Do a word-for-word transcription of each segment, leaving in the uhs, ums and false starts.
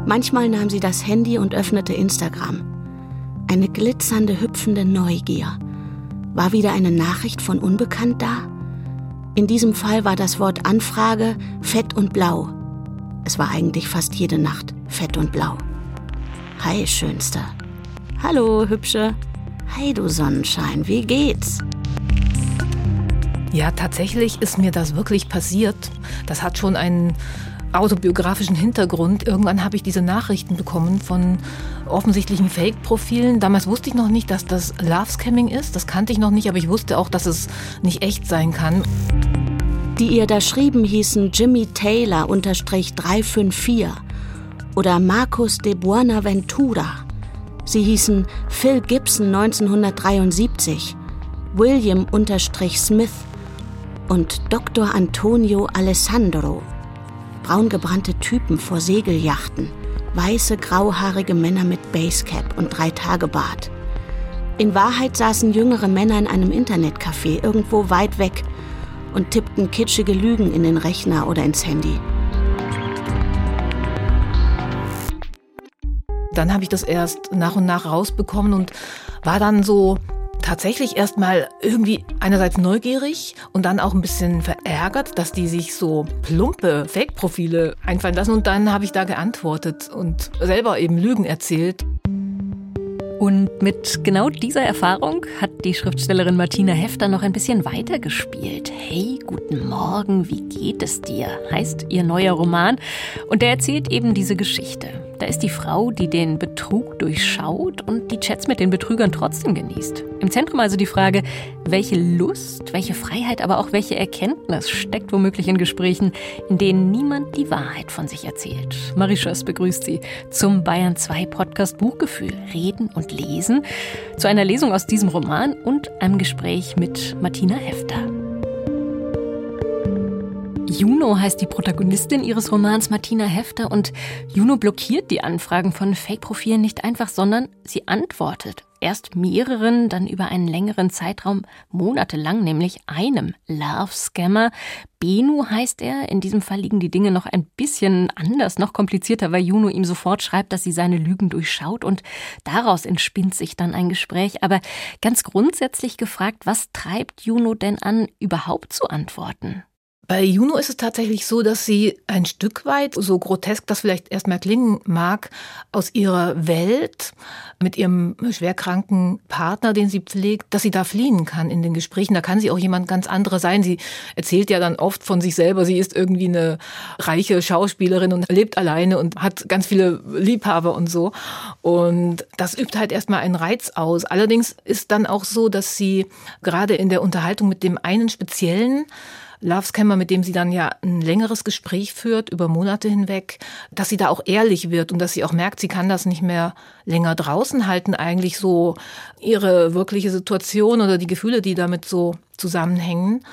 Manchmal nahm sie das Handy und öffnete Instagram. Eine glitzernde, hüpfende Neugier. War wieder eine Nachricht von Unbekannt da? In diesem Fall war das Wort Anfrage fett und blau. Es war eigentlich fast jede Nacht fett und blau. Hi, Schönste. Hallo, Hübsche. Hi, du Sonnenschein, wie geht's? Ja, tatsächlich ist mir das wirklich passiert. Das hat schon einen autobiografischen Hintergrund. Irgendwann habe ich diese Nachrichten bekommen von offensichtlichen Fake-Profilen. Damals wusste ich noch nicht, dass das Love-Scamming ist. Das kannte ich noch nicht, aber ich wusste auch, dass es nicht echt sein kann. Die ihr da schrieben, hießen Jimmy Taylor drei fünf vier oder Marcos de Buenaventura. Sie hießen Phil Gibson neunzehnhundertdreiundsiebzig, William Smith und Doktor Antonio Alessandro. Braungebrannte Typen vor Segelyachten, weiße, grauhaarige Männer mit Basecap und Drei-Tage-Bart. In Wahrheit saßen jüngere Männer in einem Internetcafé irgendwo weit weg und tippten kitschige Lügen in den Rechner oder ins Handy. Dann habe ich das erst nach und nach rausbekommen und war dann so tatsächlich erstmal irgendwie einerseits neugierig und dann auch ein bisschen verärgert, dass die sich so plumpe Fake-Profile einfallen lassen. Und dann habe ich da geantwortet und selber eben Lügen erzählt. Und mit genau dieser Erfahrung hat die Schriftstellerin Martina Hefter noch ein bisschen weitergespielt. Hey, guten Morgen, wie geht es dir? Heißt ihr neuer Roman. Und der erzählt eben diese Geschichte. Da ist die Frau, die den Betrug durchschaut und die Chats mit den Betrügern trotzdem genießt. Im Zentrum also die Frage, welche Lust, welche Freiheit, aber auch welche Erkenntnis steckt womöglich in Gesprächen, in denen niemand die Wahrheit von sich erzählt. Marie Schöss begrüßt Sie zum Bayern zwei Podcast Buchgefühl, Reden und Lesen, zu einer Lesung aus diesem Roman und einem Gespräch mit Martina Hefter. Juno heißt die Protagonistin ihres Romans Martina Hefter und Juno blockiert die Anfragen von Fake-Profilen nicht einfach, sondern sie antwortet. Erst mehreren, dann über einen längeren Zeitraum, monatelang, nämlich einem Love-Scammer. Benu heißt er. In diesem Fall liegen die Dinge noch ein bisschen anders, noch komplizierter, weil Juno ihm sofort schreibt, dass sie seine Lügen durchschaut und daraus entspinnt sich dann ein Gespräch. Aber ganz grundsätzlich gefragt, was treibt Juno denn an, überhaupt zu antworten? Bei Juno ist es tatsächlich so, dass sie ein Stück weit, so grotesk das vielleicht erstmal klingen mag, aus ihrer Welt mit ihrem schwerkranken Partner, den sie pflegt, dass sie da fliehen kann in den Gesprächen. Da kann sie auch jemand ganz anderer sein. Sie erzählt ja dann oft von sich selber, sie ist irgendwie eine reiche Schauspielerin und lebt alleine und hat ganz viele Liebhaber und so. Und das übt halt erstmal einen Reiz aus. Allerdings ist dann auch so, dass sie gerade in der Unterhaltung mit dem einen speziellen Love-Scammer, mit dem sie dann ja ein längeres Gespräch führt, über Monate hinweg, dass sie da auch ehrlich wird und dass sie auch merkt, sie kann das nicht mehr länger draußen halten, eigentlich so ihre wirkliche Situation oder die Gefühle, die damit so zusammenhängen.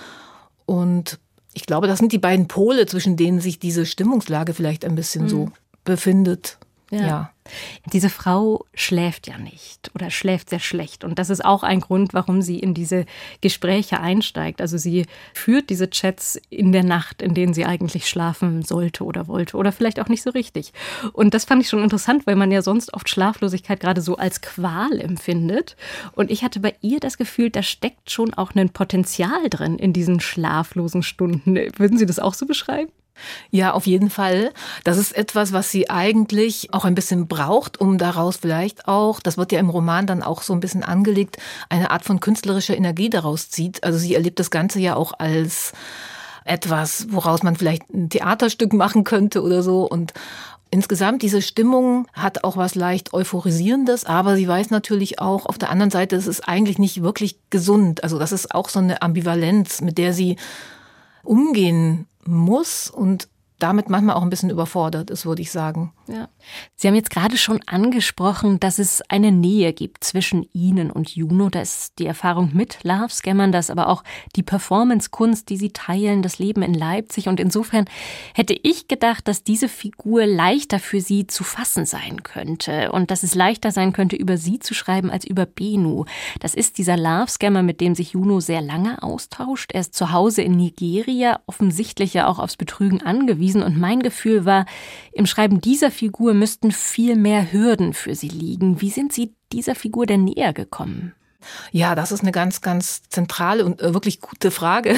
Und ich glaube, das sind die beiden Pole, zwischen denen sich diese Stimmungslage vielleicht ein bisschen mhm. so befindet. Ja. ja. Diese Frau schläft ja nicht oder schläft sehr schlecht. Und das ist auch ein Grund, warum sie in diese Gespräche einsteigt. Also sie führt diese Chats in der Nacht, in denen sie eigentlich schlafen sollte oder wollte. Oder vielleicht auch nicht so richtig. Und das fand ich schon interessant, weil man ja sonst oft Schlaflosigkeit gerade so als Qual empfindet. Und ich hatte bei ihr das Gefühl, da steckt schon auch ein Potenzial drin in diesen schlaflosen Stunden. Würden Sie das auch so beschreiben? Ja, auf jeden Fall. Das ist etwas, was sie eigentlich auch ein bisschen braucht, um daraus vielleicht auch, das wird ja im Roman dann auch so ein bisschen angelegt, eine Art von künstlerischer Energie daraus zieht. Also sie erlebt das Ganze ja auch als etwas, woraus man vielleicht ein Theaterstück machen könnte oder so. Und insgesamt, diese Stimmung hat auch was leicht Euphorisierendes, aber sie weiß natürlich auch auf der anderen Seite, es ist eigentlich nicht wirklich gesund. Also das ist auch so eine Ambivalenz, mit der sie umgehen muss und damit manchmal auch ein bisschen überfordert ist, würde ich sagen. Ja. Sie haben jetzt gerade schon angesprochen, dass es eine Nähe gibt zwischen Ihnen und Juno. Da ist die Erfahrung mit Love-Scammern, das aber auch die Performance-Kunst, die Sie teilen, das Leben in Leipzig. Und insofern hätte ich gedacht, dass diese Figur leichter für Sie zu fassen sein könnte und dass es leichter sein könnte, über Sie zu schreiben als über Benu. Das ist dieser Love-Scammer, mit dem sich Juno sehr lange austauscht. Er ist zu Hause in Nigeria, offensichtlich ja auch aufs Betrügen angewiesen. Und mein Gefühl war, im Schreiben dieser Figur müssten viel mehr Hürden für Sie liegen. Wie sind Sie dieser Figur denn näher gekommen? Ja, das ist eine ganz, ganz zentrale und wirklich gute Frage.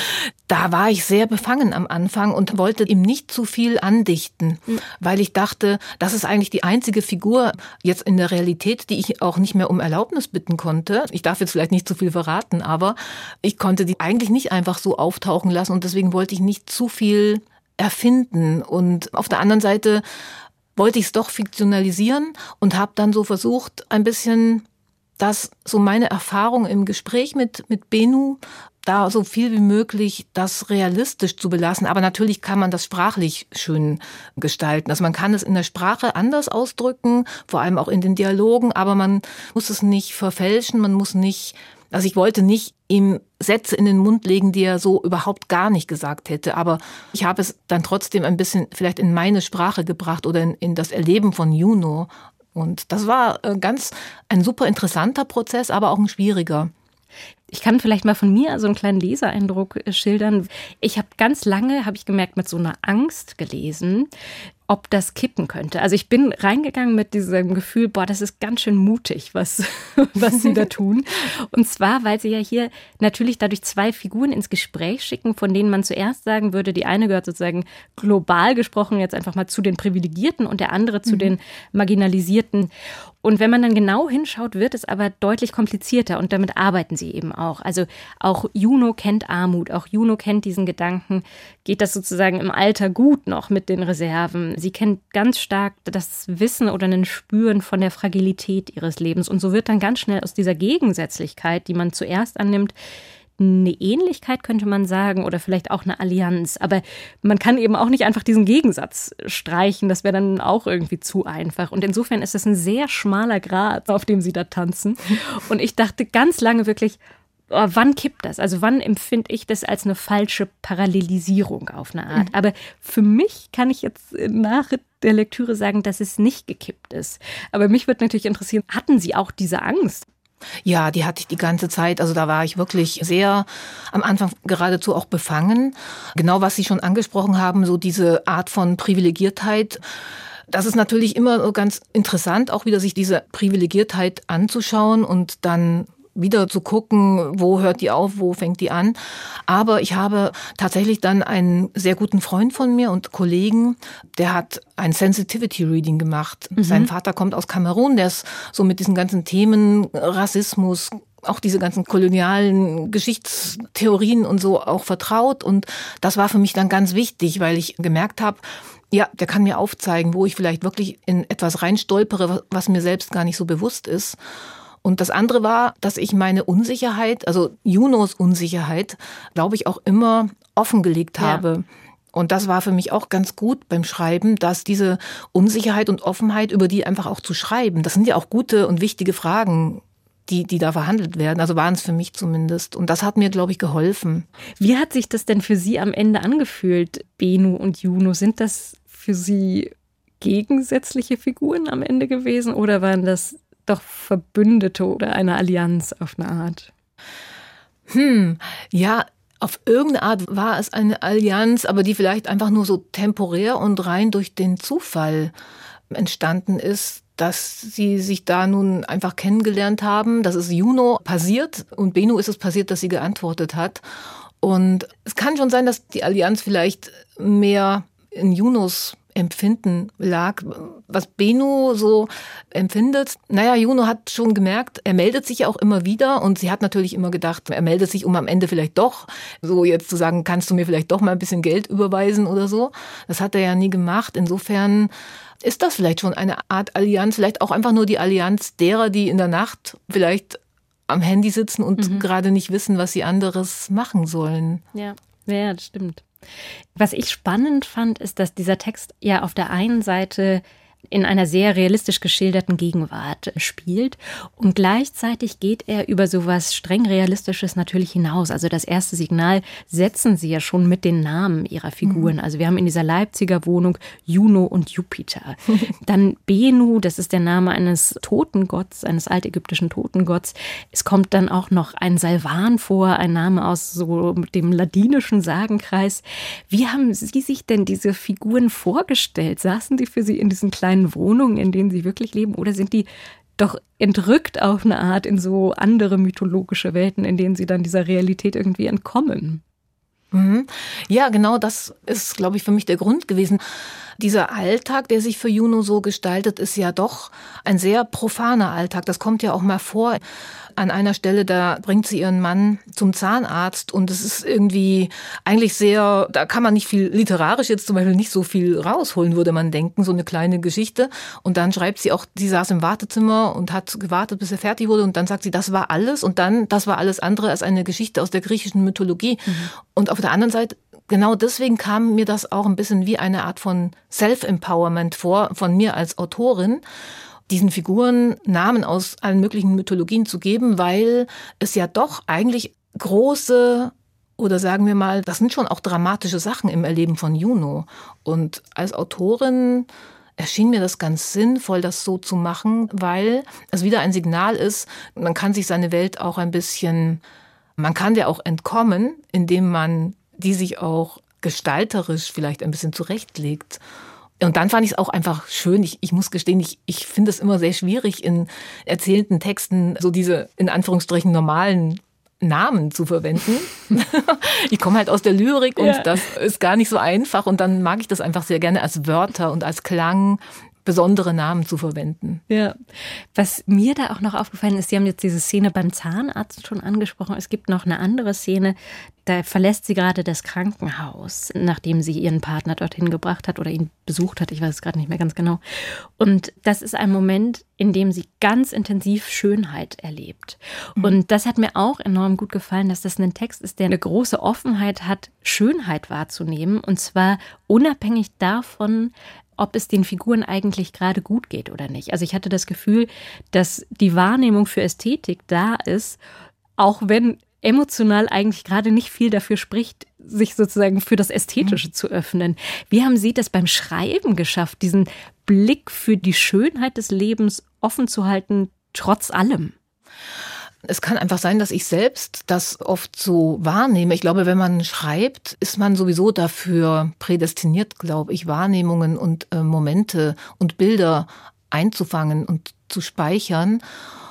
Da war ich sehr befangen am Anfang und wollte ihm nicht zu viel andichten, mhm. weil ich dachte, das ist eigentlich die einzige Figur jetzt in der Realität, die ich auch nicht mehr um Erlaubnis bitten konnte. Ich darf jetzt vielleicht nicht zu viel verraten, aber ich konnte die eigentlich nicht einfach so auftauchen lassen und deswegen wollte ich nicht zu viel erfinden. Und auf der anderen Seite wollte ich es doch fiktionalisieren und habe dann so versucht, ein bisschen dass so meine Erfahrung im Gespräch mit, mit Bennu, da so viel wie möglich das realistisch zu belassen. Aber natürlich kann man das sprachlich schön gestalten. Also man kann es in der Sprache anders ausdrücken, vor allem auch in den Dialogen, aber man muss es nicht verfälschen, man muss nicht, also ich wollte nicht ihm Sätze in den Mund legen, die er so überhaupt gar nicht gesagt hätte. Aber ich habe es dann trotzdem ein bisschen vielleicht in meine Sprache gebracht oder in, in das Erleben von Juno. Und das war ganz ein super interessanter Prozess, aber auch ein schwieriger. Ich kann vielleicht mal von mir so einen kleinen Leseeindruck schildern. Ich habe ganz lange, habe ich gemerkt, mit so einer Angst gelesen, ob das kippen könnte. Also ich bin reingegangen mit diesem Gefühl, boah, das ist ganz schön mutig, was, was sie da tun. Und zwar, weil sie ja hier natürlich dadurch zwei Figuren ins Gespräch schicken, von denen man zuerst sagen würde, die eine gehört sozusagen global gesprochen jetzt einfach mal zu den Privilegierten und der andere zu mhm. den Marginalisierten. Und wenn man dann genau hinschaut, wird es aber deutlich komplizierter und damit arbeiten sie eben auch. Also auch Juno kennt Armut, auch Juno kennt diesen Gedanken, geht das sozusagen im Alter gut noch mit den Reserven. Sie kennt ganz stark das Wissen oder ein Spüren von der Fragilität ihres Lebens. Und so wird dann ganz schnell aus dieser Gegensätzlichkeit, die man zuerst annimmt, eine Ähnlichkeit, könnte man sagen, oder vielleicht auch eine Allianz. Aber man kann eben auch nicht einfach diesen Gegensatz streichen. Das wäre dann auch irgendwie zu einfach. Und insofern ist das ein sehr schmaler Grat, auf dem sie da tanzen. Und ich dachte ganz lange wirklich, oh, wann kippt das? Also wann empfinde ich das als eine falsche Parallelisierung auf eine Art? Mhm. Aber für mich kann ich jetzt nach der Lektüre sagen, dass es nicht gekippt ist. Aber mich würde natürlich interessieren, hatten Sie auch diese Angst? Ja, die hatte ich die ganze Zeit. Also da war ich wirklich sehr am Anfang geradezu auch befangen. Genau, was Sie schon angesprochen haben, so diese Art von Privilegiertheit. Das ist natürlich immer ganz interessant, auch wieder sich diese Privilegiertheit anzuschauen und dann wieder zu gucken, wo hört die auf, wo fängt die an. Aber ich habe tatsächlich dann einen sehr guten Freund von mir und Kollegen, der hat ein Sensitivity Reading gemacht. Mhm. Sein Vater kommt aus Kamerun, der ist so mit diesen ganzen Themen Rassismus, auch diese ganzen kolonialen Geschichtstheorien und so auch vertraut. Und das war für mich dann ganz wichtig, weil ich gemerkt habe, ja, der kann mir aufzeigen, wo ich vielleicht wirklich in etwas reinstolpere, was mir selbst gar nicht so bewusst ist. Und das andere war, dass ich meine Unsicherheit, also Junos Unsicherheit, glaube ich, auch immer offengelegt habe. Ja. Und das war für mich auch ganz gut beim Schreiben, dass diese Unsicherheit und Offenheit, über die einfach auch zu schreiben, das sind ja auch gute und wichtige Fragen, die, die da verhandelt werden. Also waren es für mich zumindest. Und das hat mir, glaube ich, geholfen. Wie hat sich das denn für Sie am Ende angefühlt, Bennu und Juno? Sind das für Sie gegensätzliche Figuren am Ende gewesen oder waren das doch Verbündete oder eine Allianz auf eine Art? Hm, ja, auf irgendeine Art war es eine Allianz, aber die vielleicht einfach nur so temporär und rein durch den Zufall entstanden ist, dass sie sich da nun einfach kennengelernt haben. Das ist Juno passiert und Bennu ist es passiert, dass sie geantwortet hat. Und es kann schon sein, dass die Allianz vielleicht mehr in Junos Empfinden lag, was Bennu so empfindet. Naja, Juno hat schon gemerkt, er meldet sich ja auch immer wieder und sie hat natürlich immer gedacht, er meldet sich, um am Ende vielleicht doch, so jetzt zu sagen, kannst du mir vielleicht doch mal ein bisschen Geld überweisen oder so. Das hat er ja nie gemacht. Insofern ist das vielleicht schon eine Art Allianz, vielleicht auch einfach nur die Allianz derer, die in der Nacht vielleicht am Handy sitzen und mhm. gerade nicht wissen, was sie anderes machen sollen. Ja, ja, das stimmt. Was ich spannend fand, ist, dass dieser Text ja auf der einen Seite in einer sehr realistisch geschilderten Gegenwart spielt. Und gleichzeitig geht er über sowas streng Realistisches natürlich hinaus. Also das erste Signal setzen sie ja schon mit den Namen ihrer Figuren. Also wir haben in dieser Leipziger Wohnung Juno und Jupiter. Dann Benu, das ist der Name eines Totengotts, eines altägyptischen Totengotts. Es kommt dann auch noch ein Salvan vor, ein Name aus so dem ladinischen Sagenkreis. Wie haben Sie sich denn diese Figuren vorgestellt? Saßen die für Sie in diesen kleinen Wohnungen, in denen Sie wirklich leben, oder sind die doch entrückt auf eine Art in so andere mythologische Welten, in denen Sie dann dieser Realität irgendwie entkommen? Mhm. Ja, genau das ist, glaube ich, für mich der Grund gewesen. Dieser Alltag, der sich für Juno so gestaltet, ist ja doch ein sehr profaner Alltag. Das kommt ja auch mal vor. An einer Stelle, da bringt sie ihren Mann zum Zahnarzt und es ist irgendwie eigentlich sehr, da kann man nicht viel literarisch jetzt zum Beispiel nicht so viel rausholen, würde man denken, so eine kleine Geschichte. Und dann schreibt sie auch, sie saß im Wartezimmer und hat gewartet, bis er fertig wurde und dann sagt sie, das war alles und dann, das war alles andere als eine Geschichte aus der griechischen Mythologie. Mhm. Und auf der anderen Seite, genau deswegen kam mir das auch ein bisschen wie eine Art von Self-Empowerment vor, von mir als Autorin, diesen Figuren Namen aus allen möglichen Mythologien zu geben, weil es ja doch eigentlich große, oder sagen wir mal, das sind schon auch dramatische Sachen im Erleben von Juno. Und als Autorin erschien mir das ganz sinnvoll, das so zu machen, weil es wieder ein Signal ist, man kann sich seine Welt auch ein bisschen, man kann der auch entkommen, indem man die sich auch gestalterisch vielleicht ein bisschen zurechtlegt. Und dann fand ich es auch einfach schön. Ich, ich muss gestehen, ich, ich finde es immer sehr schwierig, in erzählenden Texten so diese in Anführungsstrichen normalen Namen zu verwenden. Ich komme halt aus der Lyrik und ja. Das ist gar nicht so einfach. Und dann mag ich das einfach sehr gerne als Wörter und als Klang besondere Namen zu verwenden. Ja, was mir da auch noch aufgefallen ist, Sie haben jetzt diese Szene beim Zahnarzt schon angesprochen. Es gibt noch eine andere Szene, da verlässt sie gerade das Krankenhaus, nachdem sie ihren Partner dorthin gebracht hat oder ihn besucht hat. Ich weiß es gerade nicht mehr ganz genau. Und das ist ein Moment, in dem sie ganz intensiv Schönheit erlebt. Mhm. Und das hat mir auch enorm gut gefallen, dass das ein Text ist, der eine große Offenheit hat, Schönheit wahrzunehmen. Und zwar unabhängig davon, ob es den Figuren eigentlich gerade gut geht oder nicht. Also ich hatte das Gefühl, dass die Wahrnehmung für Ästhetik da ist, auch wenn emotional eigentlich gerade nicht viel dafür spricht, sich sozusagen für das Ästhetische mhm. zu öffnen. Wie haben Sie das beim Schreiben geschafft, diesen Blick für die Schönheit des Lebens offen zu halten, trotz allem? Es kann einfach sein, dass ich selbst das oft so wahrnehme. Ich glaube, wenn man schreibt, ist man sowieso dafür prädestiniert, glaube ich, Wahrnehmungen und äh, Momente und Bilder einzufangen und zu speichern.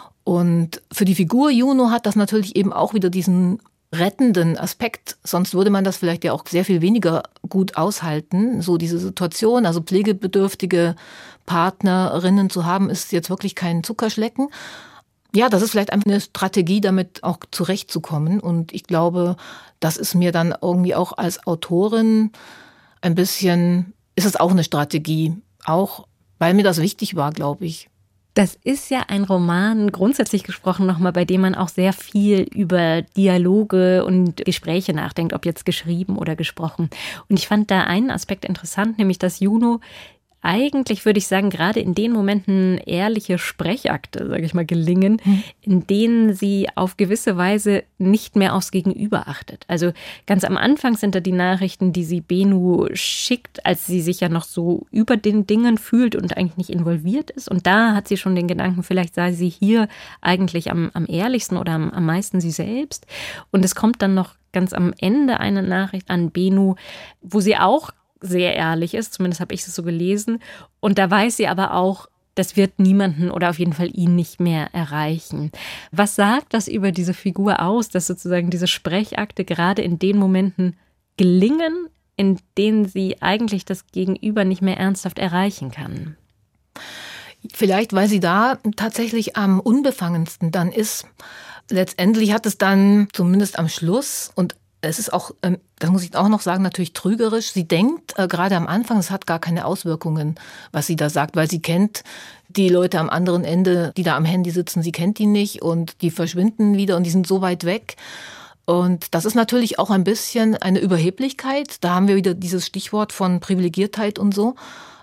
Und für die Figur Juno hat das natürlich eben auch wieder diesen rettenden Aspekt. Sonst würde man das vielleicht ja auch sehr viel weniger gut aushalten. So diese Situation, also pflegebedürftige Partnerinnen zu haben, ist jetzt wirklich kein Zuckerschlecken. Ja, das ist vielleicht einfach eine Strategie, damit auch zurechtzukommen. Und ich glaube, das ist mir dann irgendwie auch als Autorin ein bisschen, ist es auch eine Strategie. Auch, weil mir das wichtig war, glaube ich. Das ist ja ein Roman, grundsätzlich gesprochen nochmal, bei dem man auch sehr viel über Dialoge und Gespräche nachdenkt, ob jetzt geschrieben oder gesprochen. Und ich fand da einen Aspekt interessant, nämlich dass Juno eigentlich, würde ich sagen, gerade in den Momenten ehrliche Sprechakte, sage ich mal, gelingen, hm. in denen sie auf gewisse Weise nicht mehr aufs Gegenüber achtet. Also ganz am Anfang sind da die Nachrichten, die sie Benu schickt, als sie sich ja noch so über den Dingen fühlt und eigentlich nicht involviert ist. Und da hat sie schon den Gedanken, vielleicht sei sie hier eigentlich am, am ehrlichsten oder am, am meisten sie selbst. Und es kommt dann noch ganz am Ende eine Nachricht an Benu, wo sie auch sehr ehrlich ist, zumindest habe ich es so gelesen. Und da weiß sie aber auch, das wird niemanden oder auf jeden Fall ihn nicht mehr erreichen. Was sagt das über diese Figur aus, dass sozusagen diese Sprechakte gerade in den Momenten gelingen, in denen sie eigentlich das Gegenüber nicht mehr ernsthaft erreichen kann? Vielleicht, weil sie da tatsächlich am unbefangensten dann ist. Letztendlich hat es dann, zumindest am Schluss, und es ist auch, das muss ich auch noch sagen, natürlich trügerisch. Sie denkt äh, gerade am Anfang, es hat gar keine Auswirkungen, was sie da sagt, weil sie kennt die Leute am anderen Ende, die da am Handy sitzen, sie kennt die nicht und die verschwinden wieder und die sind so weit weg. Und das ist natürlich auch ein bisschen eine Überheblichkeit. Da haben wir wieder dieses Stichwort von Privilegiertheit und so.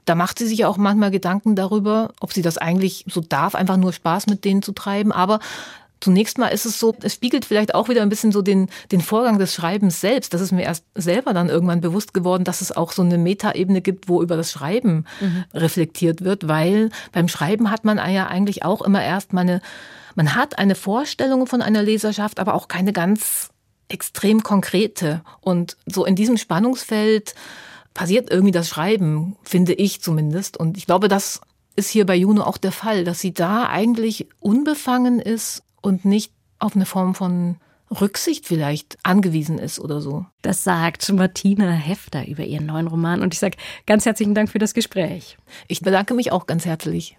Da macht sie sich auch manchmal Gedanken darüber, ob sie das eigentlich so darf, einfach nur Spaß mit denen zu treiben. Aber zunächst mal ist es so, es spiegelt vielleicht auch wieder ein bisschen so den, den Vorgang des Schreibens selbst. Das ist mir erst selber dann irgendwann bewusst geworden, dass es auch so eine Metaebene gibt, wo über das Schreiben mhm. reflektiert wird. Weil beim Schreiben hat man ja eigentlich auch immer erst mal eine, man hat eine Vorstellung von einer Leserschaft, aber auch keine ganz extrem konkrete. Und so in diesem Spannungsfeld passiert irgendwie das Schreiben, finde ich zumindest. Und ich glaube, das ist hier bei Juno auch der Fall, dass sie da eigentlich unbefangen ist und nicht auf eine Form von Rücksicht vielleicht angewiesen ist oder so. Das sagt Martina Hefter über ihren neuen Roman. Und ich sage ganz herzlichen Dank für das Gespräch. Ich bedanke mich auch ganz herzlich.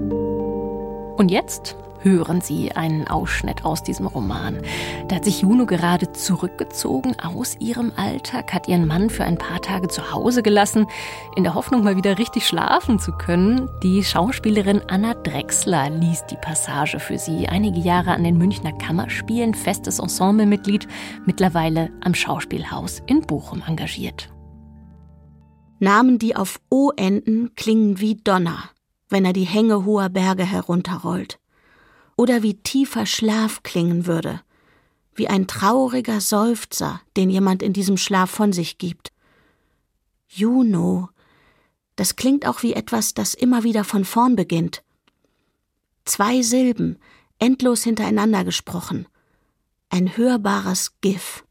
Und jetzt hören Sie einen Ausschnitt aus diesem Roman. Da hat sich Juno gerade zurückgezogen aus ihrem Alltag, hat ihren Mann für ein paar Tage zu Hause gelassen, in der Hoffnung, mal wieder richtig schlafen zu können. Die Schauspielerin Anna Drechsler liest die Passage für sie. Einige Jahre an den Münchner Kammerspielen, festes Ensemblemitglied, mittlerweile am Schauspielhaus in Bochum engagiert. Namen, die auf O enden, klingen wie Donner, wenn er die Hänge hoher Berge herunterrollt. Oder wie tiefer Schlaf klingen würde, wie ein trauriger Seufzer, den jemand in diesem Schlaf von sich gibt. Juno, das klingt auch wie etwas, das immer wieder von vorn beginnt. Zwei Silben, endlos hintereinander gesprochen. Ein hörbares Gif.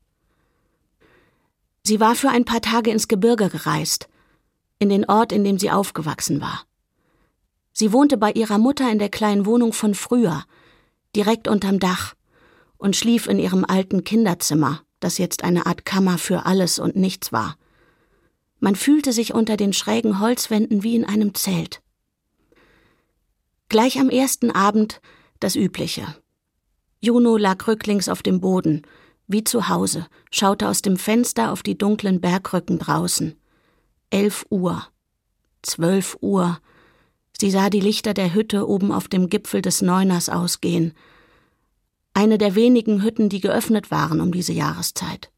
Sie war für ein paar Tage ins Gebirge gereist, in den Ort, in dem sie aufgewachsen war. Sie wohnte bei ihrer Mutter in der kleinen Wohnung von früher, direkt unterm Dach, und schlief in ihrem alten Kinderzimmer, das jetzt eine Art Kammer für alles und nichts war. Man fühlte sich unter den schrägen Holzwänden wie in einem Zelt. Gleich am ersten Abend das Übliche. Juno lag rücklings auf dem Boden, wie zu Hause, schaute aus dem Fenster auf die dunklen Bergrücken draußen. Elf Uhr, zwölf Uhr. Sie sah die Lichter der Hütte oben auf dem Gipfel des Neuners ausgehen. Eine der wenigen Hütten, die geöffnet waren um diese Jahreszeit.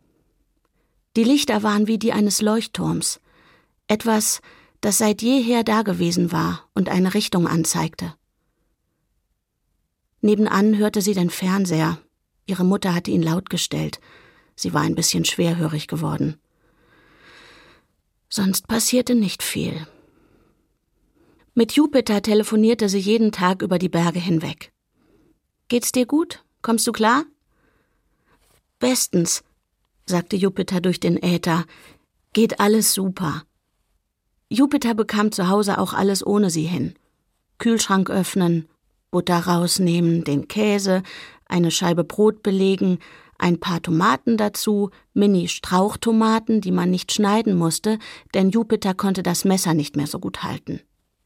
Die Lichter waren wie die eines Leuchtturms. Etwas, das seit jeher dagewesen war und eine Richtung anzeigte. Nebenan hörte sie den Fernseher. Ihre Mutter hatte ihn laut gestellt. Sie war ein bisschen schwerhörig geworden. Sonst passierte nicht viel. Mit Jupiter telefonierte sie jeden Tag über die Berge hinweg. »Geht's dir gut? Kommst du klar?« »Bestens«, sagte Jupiter durch den Äther. »Geht alles super.« Jupiter bekam zu Hause auch alles ohne sie hin. Kühlschrank öffnen, Butter rausnehmen, den Käse, eine Scheibe Brot belegen, ein paar Tomaten dazu, Mini-Strauchtomaten, die man nicht schneiden musste, denn Jupiter konnte das Messer nicht mehr so gut halten.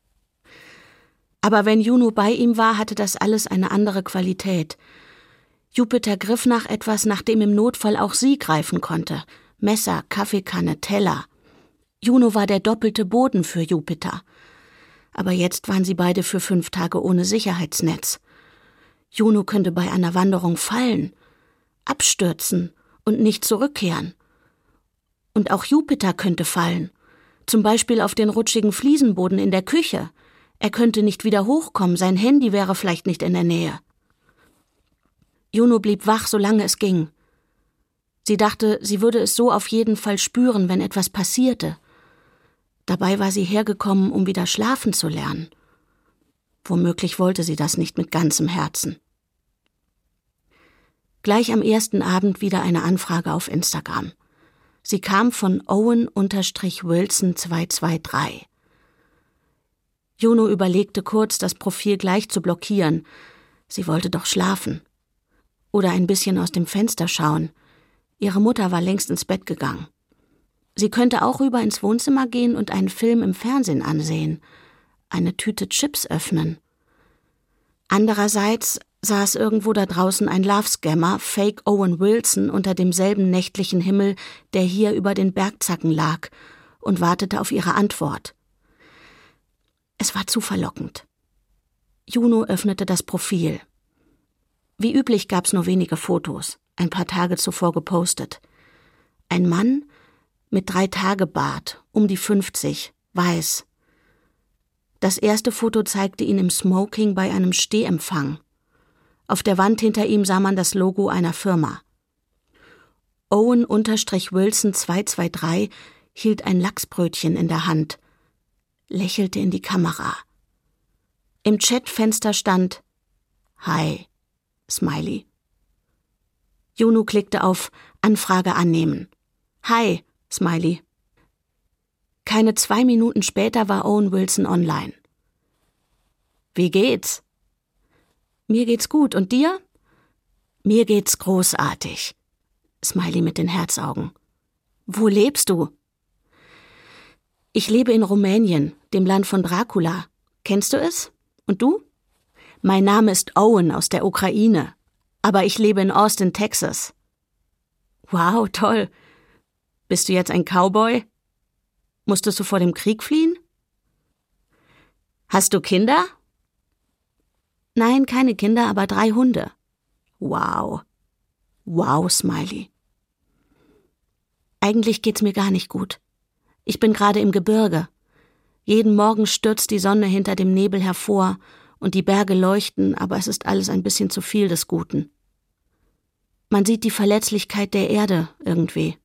Aber wenn Juno bei ihm war, hatte das alles eine andere Qualität. Jupiter griff nach etwas, nach dem im Notfall auch sie greifen konnte. Messer, Kaffeekanne, Teller. Juno war der doppelte Boden für Jupiter. Aber jetzt waren sie beide für fünf Tage ohne Sicherheitsnetz. Juno könnte bei einer Wanderung fallen, abstürzen und nicht zurückkehren. Und auch Jupiter könnte fallen, zum Beispiel auf den rutschigen Fliesenboden in der Küche. Er könnte nicht wieder hochkommen, sein Handy wäre vielleicht nicht in der Nähe. Juno blieb wach, solange es ging. Sie dachte, sie würde es so auf jeden Fall spüren, wenn etwas passierte. Dabei war sie hergekommen, um wieder schlafen zu lernen. Womöglich wollte sie das nicht mit ganzem Herzen. Gleich am ersten Abend wieder eine Anfrage auf Instagram. Sie kam von Owen-Wilson zwei zwei drei. Juno überlegte kurz, das Profil gleich zu blockieren. Sie wollte doch schlafen. Oder ein bisschen aus dem Fenster schauen. Ihre Mutter war längst ins Bett gegangen. Sie könnte auch rüber ins Wohnzimmer gehen und einen Film im Fernsehen ansehen. Eine Tüte Chips öffnen. Andererseits saß irgendwo da draußen ein Love-Scammer, Fake Owen Wilson, unter demselben nächtlichen Himmel, der hier über den Bergzacken lag, und wartete auf ihre Antwort. Es war zu verlockend. Juno öffnete das Profil. Wie üblich gab's nur wenige Fotos, ein paar Tage zuvor gepostet. Ein Mann mit drei Tage Bart, um die fünfzig, weiß. Das erste Foto zeigte ihn im Smoking bei einem Stehempfang. Auf der Wand hinter ihm sah man das Logo einer Firma. Owen-Wilson zwei zwei drei hielt ein Lachsbrötchen in der Hand, lächelte in die Kamera. Im Chatfenster stand Hi, Smiley. Juno klickte auf Anfrage annehmen. Hi, Smiley. Keine zwei Minuten später war Owen Wilson online. Wie geht's? Mir geht's gut. Und dir? Mir geht's großartig. Smiley mit den Herzaugen. Wo lebst du? Ich lebe in Rumänien, dem Land von Dracula. Kennst du es? Und du? Mein Name ist Owen aus der Ukraine, aber ich lebe in Austin, Texas. Wow, toll. Bist du jetzt ein Cowboy? Musstest du vor dem Krieg fliehen? Hast du Kinder? Nein, keine Kinder, aber drei Hunde. Wow. Wow, Smiley. Eigentlich geht's mir gar nicht gut. Ich bin gerade im Gebirge. Jeden Morgen stürzt die Sonne hinter dem Nebel hervor und die Berge leuchten, aber es ist alles ein bisschen zu viel des Guten. Man sieht die Verletzlichkeit der Erde irgendwie.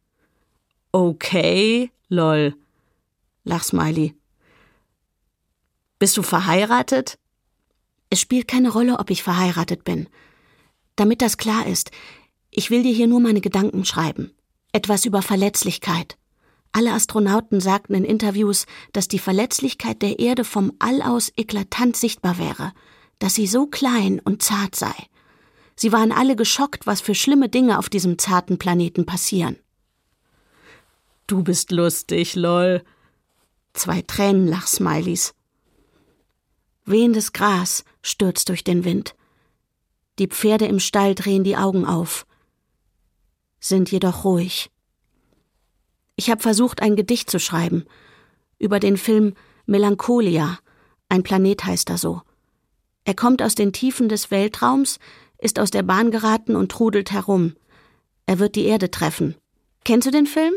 Okay, lol, lach Smiley. Bist du verheiratet? Es spielt keine Rolle, ob ich verheiratet bin. Damit das klar ist, ich will dir hier nur meine Gedanken schreiben. Etwas über Verletzlichkeit. Alle Astronauten sagten in Interviews, dass die Verletzlichkeit der Erde vom All aus eklatant sichtbar wäre, dass sie so klein und zart sei. Sie waren alle geschockt, was für schlimme Dinge auf diesem zarten Planeten passieren. Du bist lustig, lol. Zwei Tränenlach-Smileys. Wehendes Gras stürzt durch den Wind. Die Pferde im Stall drehen die Augen auf, sind jedoch ruhig. Ich habe versucht, ein Gedicht zu schreiben, über den Film Melancholia, ein Planet heißt er so. Er kommt aus den Tiefen des Weltraums, ist aus der Bahn geraten und trudelt herum. Er wird die Erde treffen. Kennst du den Film?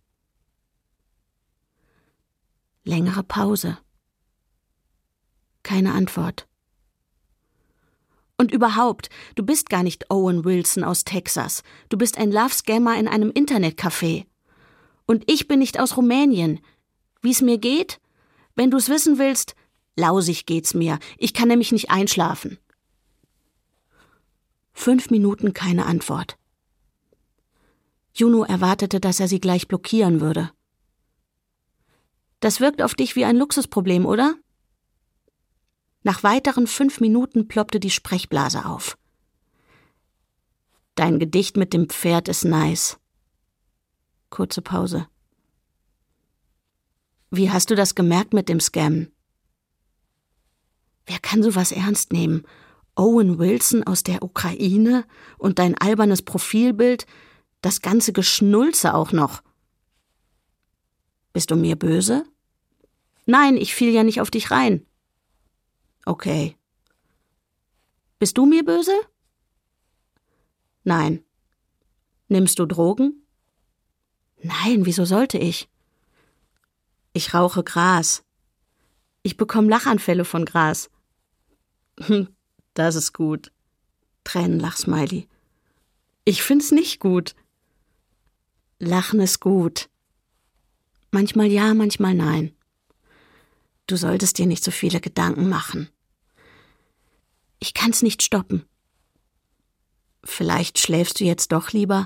Längere Pause. Keine Antwort. Und überhaupt, du bist gar nicht Owen Wilson aus Texas. Du bist ein Love-Scammer in einem Internetcafé. Und ich bin nicht aus Rumänien. Wie es mir geht? Wenn du es wissen willst, lausig geht's mir. Ich kann nämlich nicht einschlafen. Fünf Minuten keine Antwort. Juno erwartete, dass er sie gleich blockieren würde. Das wirkt auf dich wie ein Luxusproblem, oder? Nach weiteren fünf Minuten ploppte die Sprechblase auf. Dein Gedicht mit dem Pferd ist nice. Kurze Pause. Wie hast du das gemerkt mit dem Scam? Wer kann sowas ernst nehmen? Owen Wilson aus der Ukraine und dein albernes Profilbild, das ganze Geschnulze auch noch. Bist du mir böse? Nein, ich fiel ja nicht auf dich rein. Okay. Bist du mir böse? Nein. Nimmst du Drogen? Nein, wieso sollte ich? Ich rauche Gras. Ich bekomme Lachanfälle von Gras. Das ist gut. Tränenlach-Smiley. Ich find's nicht gut. Lachen ist gut. Manchmal ja, manchmal nein. Du solltest dir nicht so viele Gedanken machen. Ich kann's nicht stoppen. Vielleicht schläfst du jetzt doch lieber?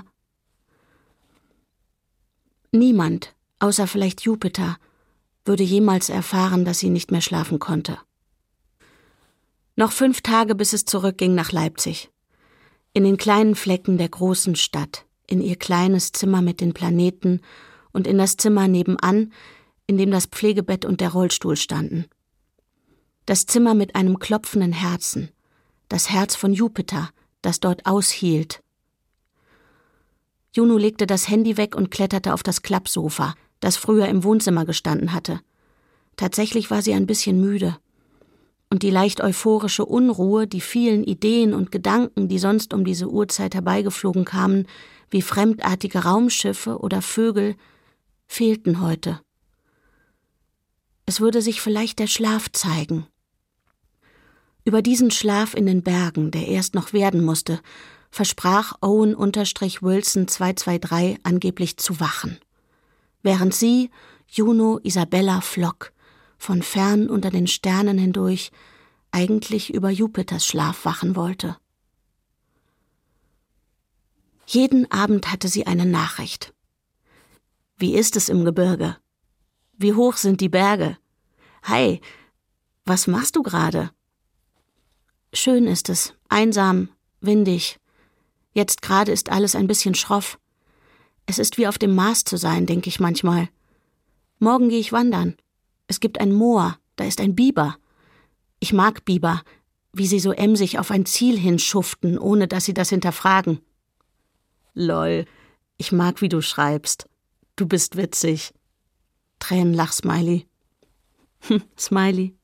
Niemand, außer vielleicht Jupiter, würde jemals erfahren, dass sie nicht mehr schlafen konnte. Noch fünf Tage, bis es zurückging nach Leipzig. In den kleinen Flecken der großen Stadt, in ihr kleines Zimmer mit den Planeten und in das Zimmer nebenan, in dem das Pflegebett und der Rollstuhl standen. Das Zimmer mit einem klopfenden Herzen, das Herz von Jupiter, das dort aushielt. Juno legte das Handy weg und kletterte auf das Klappsofa, das früher im Wohnzimmer gestanden hatte. Tatsächlich war sie ein bisschen müde. Und die leicht euphorische Unruhe, die vielen Ideen und Gedanken, die sonst um diese Uhrzeit herbeigeflogen kamen, wie fremdartige Raumschiffe oder Vögel, fehlten heute. Es würde sich vielleicht der Schlaf zeigen. Über diesen Schlaf in den Bergen, der erst noch werden musste, versprach Owen-Wilson zwei zwei drei angeblich zu wachen. Während sie, Juno Isabella Flock, von fern unter den Sternen hindurch eigentlich über Jupiters Schlaf wachen wollte. Jeden Abend hatte sie eine Nachricht. Wie ist es im Gebirge? Wie hoch sind die Berge? Hi, was machst du gerade? Schön ist es, einsam, windig. Jetzt gerade ist alles ein bisschen schroff. Es ist wie auf dem Mars zu sein, denke ich manchmal. Morgen gehe ich wandern. Es gibt ein Moor, da ist ein Biber. Ich mag Biber, wie sie so emsig auf ein Ziel hinschuften, ohne dass sie das hinterfragen. Lol, ich mag, wie du schreibst. Du bist witzig. Tränenlach-Smiley. Hm, Smiley.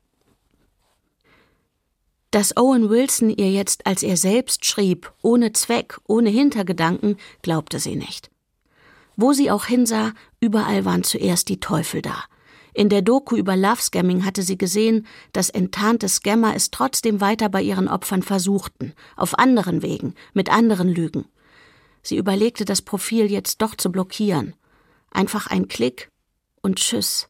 Dass Owen Wilson ihr jetzt als er selbst schrieb, ohne Zweck, ohne Hintergedanken, glaubte sie nicht. Wo sie auch hinsah, überall waren zuerst die Teufel da. In der Doku über Love-Scamming hatte sie gesehen, dass enttarnte Scammer es trotzdem weiter bei ihren Opfern versuchten, auf anderen Wegen, mit anderen Lügen. Sie überlegte, das Profil jetzt doch zu blockieren. Einfach ein Klick und Tschüss.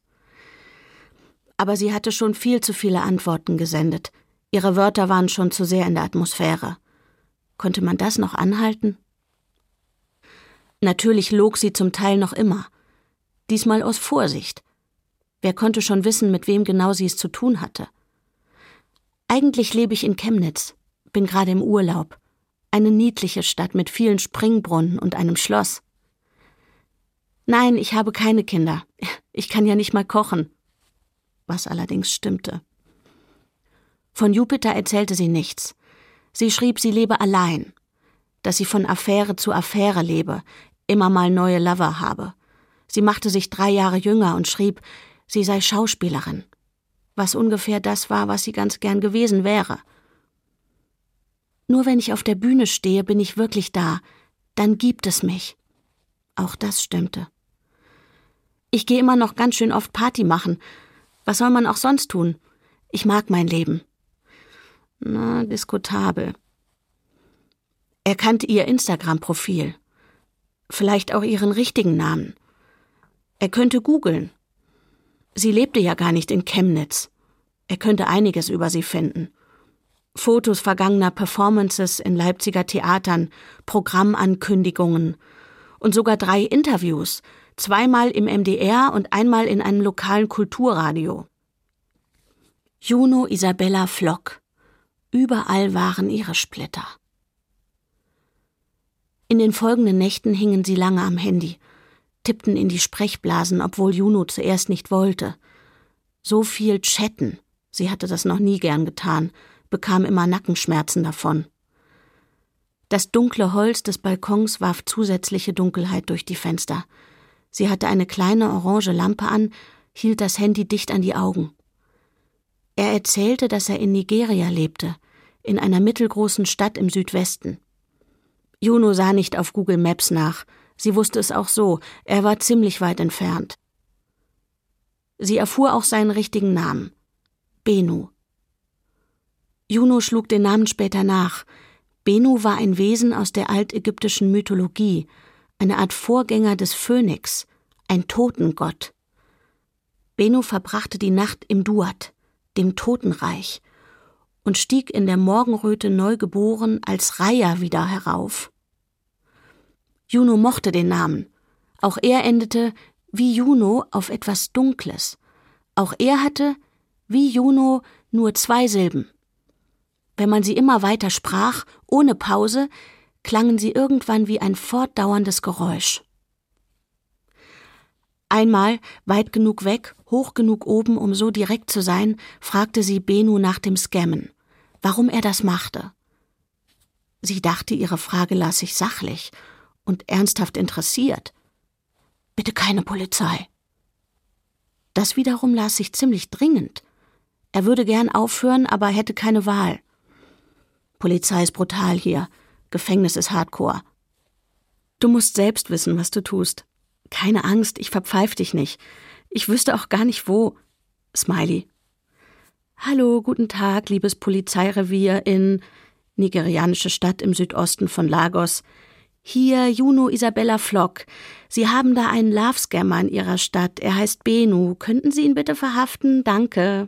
Aber sie hatte schon viel zu viele Antworten gesendet. Ihre Wörter waren schon zu sehr in der Atmosphäre. Konnte man das noch anhalten? Natürlich log sie zum Teil noch immer. Diesmal aus Vorsicht. Wer konnte schon wissen, mit wem genau sie es zu tun hatte? Eigentlich lebe ich in Chemnitz, bin gerade im Urlaub. Eine niedliche Stadt mit vielen Springbrunnen und einem Schloss. Nein, ich habe keine Kinder. Ich kann ja nicht mal kochen. Was allerdings stimmte. Von Jupiter erzählte sie nichts. Sie schrieb, sie lebe allein, dass sie von Affäre zu Affäre lebe, immer mal neue Lover habe. Sie machte sich drei Jahre jünger und schrieb, sie sei Schauspielerin, was ungefähr das war, was sie ganz gern gewesen wäre. Nur wenn ich auf der Bühne stehe, bin ich wirklich da, dann gibt es mich. Auch das stimmte. Ich gehe immer noch ganz schön oft Party machen. Was soll man auch sonst tun? Ich mag mein Leben. Na, diskutabel. Er kannte ihr Instagram-Profil. Vielleicht auch ihren richtigen Namen. Er könnte googeln. Sie lebte ja gar nicht in Chemnitz. Er könnte einiges über sie finden. Fotos vergangener Performances in Leipziger Theatern, Programmankündigungen und sogar drei Interviews, zweimal im M D R und einmal in einem lokalen Kulturradio. Juno Isabella Flock. Überall waren ihre Splitter. In den folgenden Nächten hingen sie lange am Handy, tippten in die Sprechblasen, obwohl Juno zuerst nicht wollte. So viel chatten, sie hatte das noch nie gern getan, bekam immer Nackenschmerzen davon. Das dunkle Holz des Balkons warf zusätzliche Dunkelheit durch die Fenster. Sie hatte eine kleine orange Lampe an, hielt das Handy dicht an die Augen. Er erzählte, dass er in Nigeria lebte, in einer mittelgroßen Stadt im Südwesten. Juno sah nicht auf Google Maps nach. Sie wusste es auch so, er war ziemlich weit entfernt. Sie erfuhr auch seinen richtigen Namen. Benu. Juno schlug den Namen später nach. Benu war ein Wesen aus der altägyptischen Mythologie, eine Art Vorgänger des Phönix, ein Totengott. Benu verbrachte die Nacht im Duat, dem Totenreich, und stieg in der Morgenröte neugeboren als Raya wieder herauf. Juno mochte den Namen. Auch er endete wie Juno auf etwas Dunkles. Auch er hatte, wie Juno, nur zwei Silben. Wenn man sie immer weiter sprach, ohne Pause, klangen sie irgendwann wie ein fortdauerndes Geräusch. Einmal, weit genug weg, hoch genug oben, um so direkt zu sein, fragte sie Benu nach dem Scammen, warum er das machte. Sie dachte, ihre Frage las sich sachlich und ernsthaft interessiert. Bitte keine Polizei. Das wiederum las sich ziemlich dringend. Er würde gern aufhören, aber hätte keine Wahl. Polizei ist brutal hier. Gefängnis ist Hardcore. Du musst selbst wissen, was du tust. Keine Angst, ich verpfeif dich nicht. Ich wüsste auch gar nicht wo. Smiley. Hallo, guten Tag, liebes Polizeirevier in nigerianische Stadt im Südosten von Lagos. Hier Juno Isabella Flock. Sie haben da einen Love-Scammer in Ihrer Stadt. Er heißt Benu. Könnten Sie ihn bitte verhaften? Danke.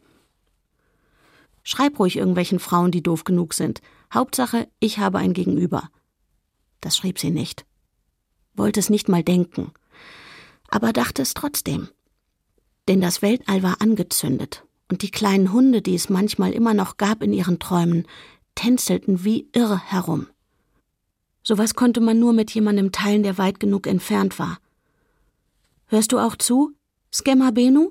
Schreib ruhig irgendwelchen Frauen, die doof genug sind. Hauptsache, ich habe ein Gegenüber. Das schrieb sie nicht. Wollte es nicht mal denken. Aber dachte es trotzdem. Denn das Weltall war angezündet. Und die kleinen Hunde, die es manchmal immer noch gab in ihren Träumen, tänzelten wie irre herum. Sowas konnte man nur mit jemandem teilen, der weit genug entfernt war. Hörst du auch zu, Scammer Benu?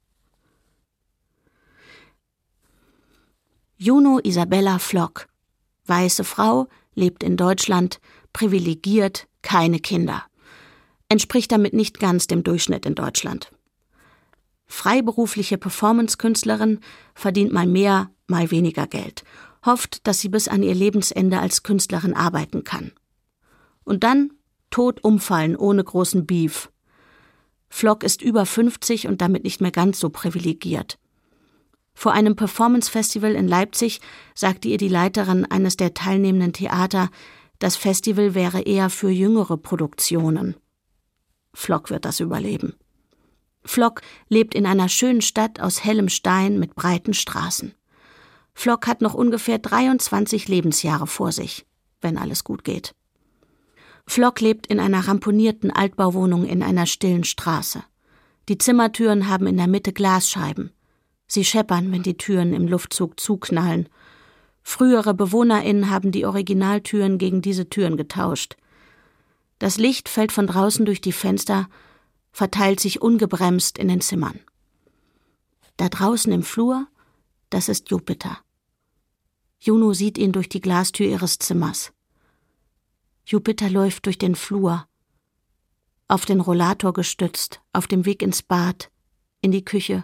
Juno Isabella Flock. Weiße Frau, lebt in Deutschland, privilegiert, keine Kinder. Entspricht damit nicht ganz dem Durchschnitt in Deutschland. Freiberufliche Performance-Künstlerin, verdient mal mehr, mal weniger Geld. Hofft, dass sie bis an ihr Lebensende als Künstlerin arbeiten kann. Und dann tot umfallen ohne großen Beef. Flock ist über fünfzig und damit nicht mehr ganz so privilegiert. Vor einem Performance-Festival in Leipzig sagte ihr die Leiterin eines der teilnehmenden Theater, das Festival wäre eher für jüngere Produktionen. Flock wird das überleben. Flock lebt in einer schönen Stadt aus hellem Stein mit breiten Straßen. Flock hat noch ungefähr dreiundzwanzig Lebensjahre vor sich, wenn alles gut geht. Flock lebt in einer ramponierten Altbauwohnung in einer stillen Straße. Die Zimmertüren haben in der Mitte Glasscheiben. Sie scheppern, wenn die Türen im Luftzug zuknallen. Frühere BewohnerInnen haben die Originaltüren gegen diese Türen getauscht. Das Licht fällt von draußen durch die Fenster, verteilt sich ungebremst in den Zimmern. Da draußen im Flur, das ist Jupiter. Juno sieht ihn durch die Glastür ihres Zimmers. Jupiter läuft durch den Flur, auf den Rollator gestützt, auf dem Weg ins Bad, in die Küche.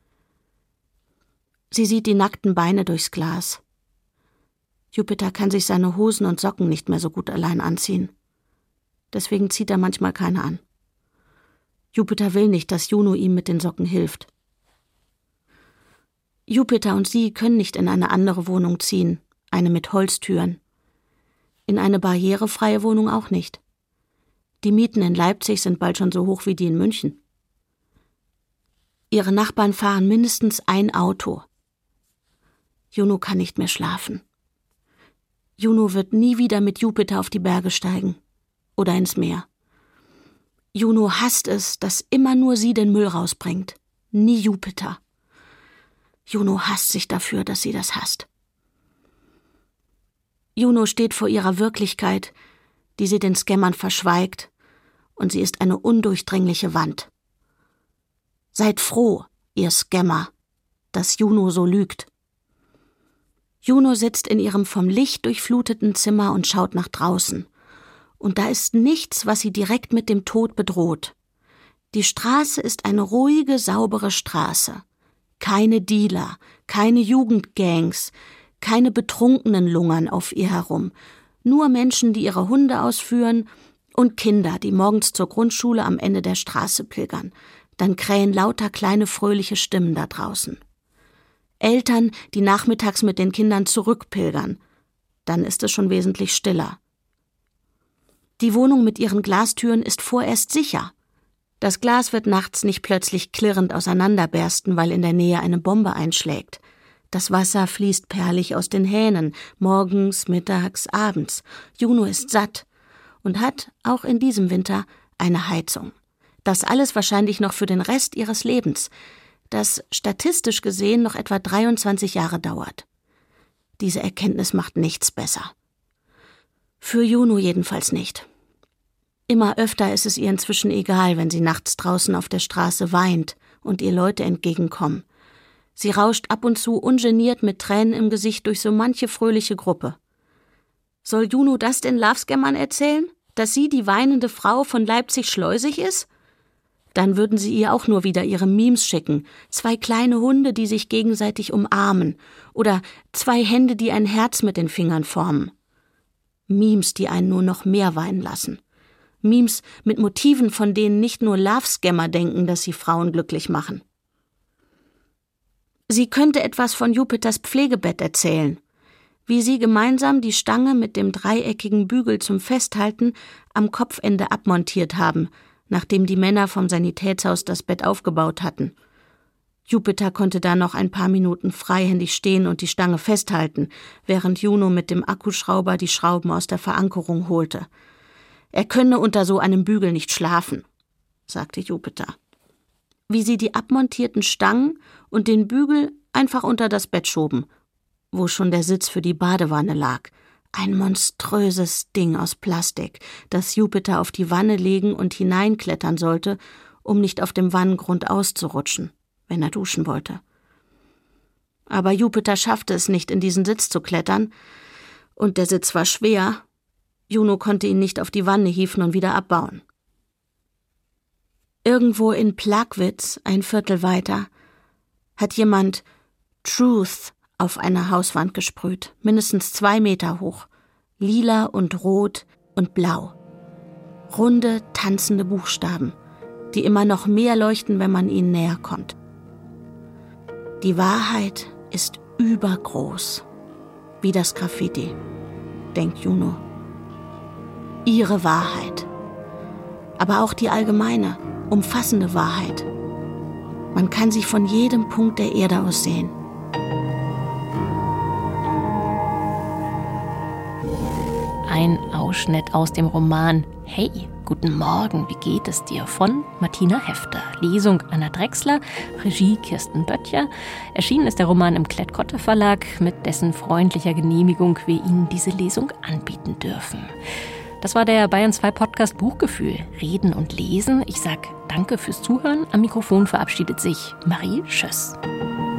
Sie sieht die nackten Beine durchs Glas. Jupiter kann sich seine Hosen und Socken nicht mehr so gut allein anziehen. Deswegen zieht er manchmal keine an. Jupiter will nicht, dass Juno ihm mit den Socken hilft. Jupiter und sie können nicht in eine andere Wohnung ziehen, eine mit Holztüren. In eine barrierefreie Wohnung auch nicht. Die Mieten in Leipzig sind bald schon so hoch wie die in München. Ihre Nachbarn fahren mindestens ein Auto. Juno kann nicht mehr schlafen. Juno wird nie wieder mit Jupiter auf die Berge steigen oder ins Meer. Juno hasst es, dass immer nur sie den Müll rausbringt, nie Jupiter. Juno hasst sich dafür, dass sie das hasst. Juno steht vor ihrer Wirklichkeit, die sie den Scammern verschweigt, und sie ist eine undurchdringliche Wand. Seid froh, ihr Scammer, dass Juno so lügt. Juno sitzt in ihrem vom Licht durchfluteten Zimmer und schaut nach draußen. Und da ist nichts, was sie direkt mit dem Tod bedroht. Die Straße ist eine ruhige, saubere Straße. Keine Dealer, keine Jugendgangs, keine Betrunkenen lungern auf ihr herum. Nur Menschen, die ihre Hunde ausführen, und Kinder, die morgens zur Grundschule am Ende der Straße pilgern. Dann krähen lauter kleine fröhliche Stimmen da draußen. Eltern, die nachmittags mit den Kindern zurückpilgern. Dann ist es schon wesentlich stiller. Die Wohnung mit ihren Glastüren ist vorerst sicher. Das Glas wird nachts nicht plötzlich klirrend auseinanderbersten, weil in der Nähe eine Bombe einschlägt. Das Wasser fließt perlig aus den Hähnen, morgens, mittags, abends. Juno ist satt und hat, auch in diesem Winter, eine Heizung. Das alles wahrscheinlich noch für den Rest ihres Lebens, das statistisch gesehen noch etwa dreiundzwanzig Jahre dauert. Diese Erkenntnis macht nichts besser. Für Juno jedenfalls nicht. Immer öfter ist es ihr inzwischen egal, wenn sie nachts draußen auf der Straße weint und ihr Leute entgegenkommen. Sie rauscht ab und zu ungeniert mit Tränen im Gesicht durch so manche fröhliche Gruppe. Soll Juno das den Love-Scammern erzählen, dass sie die weinende Frau von Leipzig-Schleusig ist? Dann würden sie ihr auch nur wieder ihre Memes schicken. Zwei kleine Hunde, die sich gegenseitig umarmen. Oder zwei Hände, die ein Herz mit den Fingern formen. Memes, die einen nur noch mehr weinen lassen. Memes mit Motiven, von denen nicht nur Love-Scammer denken, dass sie Frauen glücklich machen. Sie könnte etwas von Jupiters Pflegebett erzählen, wie sie gemeinsam die Stange mit dem dreieckigen Bügel zum Festhalten am Kopfende abmontiert haben, nachdem die Männer vom Sanitätshaus das Bett aufgebaut hatten. Jupiter konnte da noch ein paar Minuten freihändig stehen und die Stange festhalten, während Juno mit dem Akkuschrauber die Schrauben aus der Verankerung holte. Er könne unter so einem Bügel nicht schlafen, sagte Jupiter. Wie sie die abmontierten Stangen und den Bügel einfach unter das Bett schoben, wo schon der Sitz für die Badewanne lag. Ein monströses Ding aus Plastik, das Jupiter auf die Wanne legen und hineinklettern sollte, um nicht auf dem Wannengrund auszurutschen, wenn er duschen wollte. Aber Jupiter schaffte es nicht, in diesen Sitz zu klettern, und der Sitz war schwer. Juno konnte ihn nicht auf die Wanne hieven und wieder abbauen. Irgendwo in Plagwitz, ein Viertel weiter, hat jemand Truth auf eine Hauswand gesprüht, mindestens zwei Meter hoch, lila und rot und blau. Runde, tanzende Buchstaben, die immer noch mehr leuchten, wenn man ihnen näher kommt. Die Wahrheit ist übergroß, wie das Graffiti, denkt Juno. Ihre Wahrheit, aber auch die allgemeine, umfassende Wahrheit. Man kann sie von jedem Punkt der Erde aus sehen. Ein Ausschnitt aus dem Roman Hey, guten Morgen, wie geht es dir? Von Martina Hefter. Lesung Anna Drechsler, Regie Kirsten Böttcher. Erschienen ist der Roman im Klett-Cotta Verlag, mit dessen freundlicher Genehmigung wir Ihnen diese Lesung anbieten dürfen. Das war der Bayern zwei Podcast Buchgefühl, Reden und Lesen. Ich sag danke fürs Zuhören. Am Mikrofon verabschiedet sich Marie Schöss.